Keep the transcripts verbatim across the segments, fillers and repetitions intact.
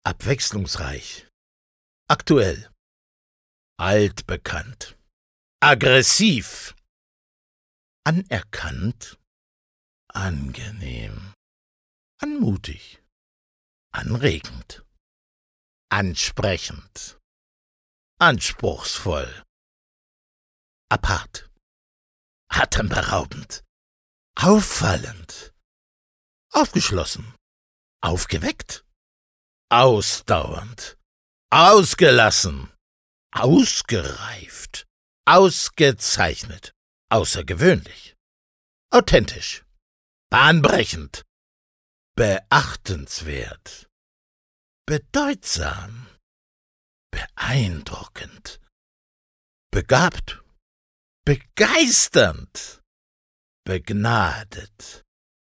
Abwechslungsreich, aktuell, altbekannt, aggressiv, anerkannt, angenehm, anmutig, anregend, ansprechend, anspruchsvoll, apart, atemberaubend, auffallend, aufgeschlossen, aufgeweckt, ausdauernd, ausgelassen, ausgereift, ausgezeichnet, außergewöhnlich, authentisch, bahnbrechend, beachtenswert, bedeutsam, beeindruckend, begabt, begeisternd, begnadet,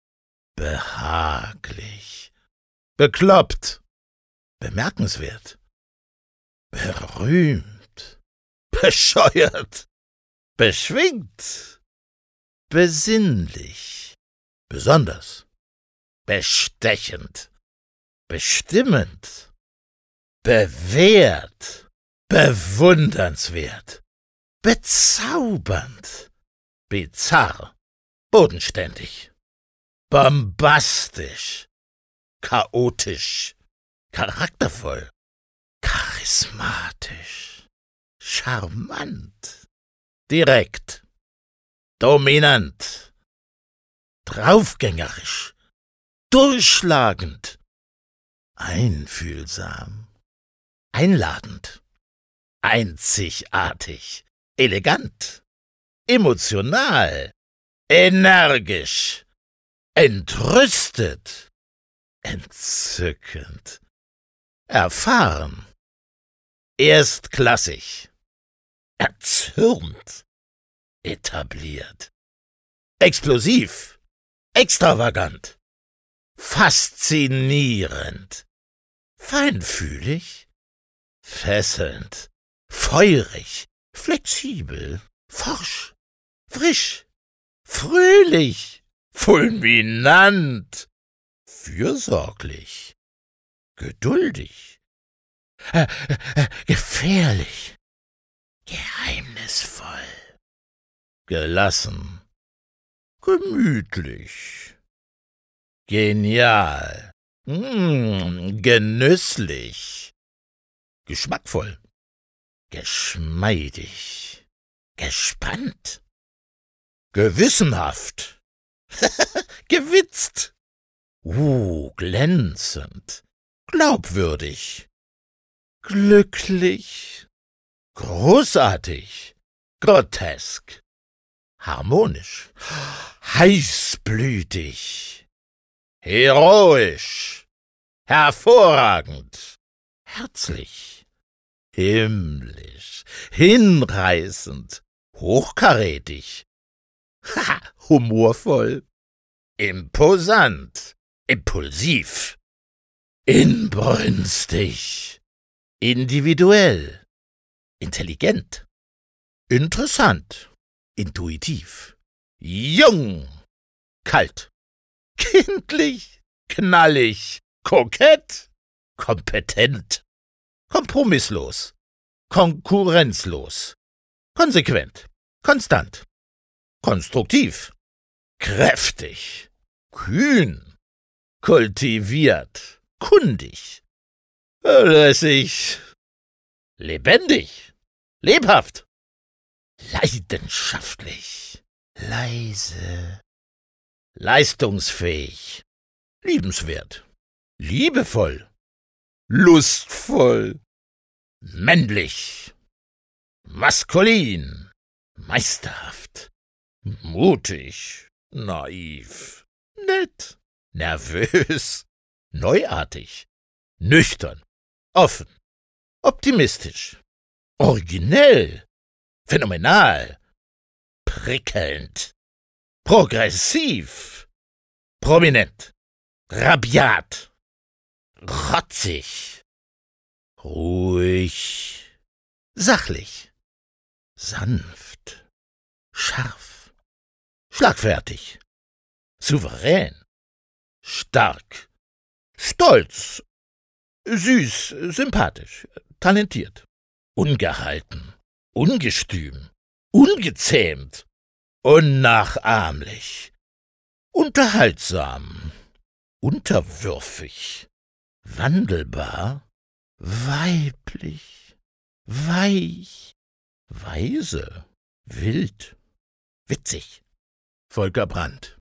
behaglich, bekloppt, bemerkenswert, berühmt, bescheuert, beschwingt, besinnlich, besonders, bestechend, bestimmend, bewährt, bewundernswert, bezaubernd, bizarr, bodenständig, bombastisch, chaotisch, charaktervoll, charismatisch, charmant, direkt, dominant, draufgängerisch, durchschlagend, einfühlsam, einladend, einzigartig, elegant, emotional, energisch, entrüstet, entzückend, erfahren, erstklassig, erzürnt, etabliert, explosiv, extravagant, faszinierend, feinfühlig, fesselnd, feurig, flexibel, forsch, frisch, fröhlich, fulminant, fürsorglich, geduldig, äh, äh, gefährlich, geheimnisvoll, gelassen, gemütlich, genial, mm, genüsslich, geschmackvoll, geschmeidig, gespannt, gewissenhaft, gewitzt, uh, glänzend, glaubwürdig, glücklich, großartig, grotesk, harmonisch, heißblütig, heroisch, hervorragend, herzlich, himmlisch, hinreißend, hochkarätig, ha, humorvoll, imposant, impulsiv, inbrünstig, individuell, intelligent, interessant, intuitiv, jung, kalt, kindlich, knallig, kokett, kompetent, kompromisslos, konkurrenzlos, konsequent, konstant, konstruktiv, kräftig, kühn, kultiviert, kundig, lässig, lebendig, lebhaft, leidenschaftlich, leise, leistungsfähig, liebenswert, liebevoll, lustvoll, männlich, maskulin, meisterhaft, mutig, naiv, nett, nervös, neuartig, nüchtern, offen, optimistisch, originell, phänomenal, prickelnd, progressiv, prominent, rabiat, rotzig, ruhig, sachlich, sanft, scharf, schlagfertig, souverän, stark, stolz, Süß, sympathisch, talentiert, ungehalten, ungestüm, ungezähmt, unnachahmlich, unterhaltsam, unterwürfig, wandelbar, weiblich, weich, weise, wild, witzig. Volker Brandt.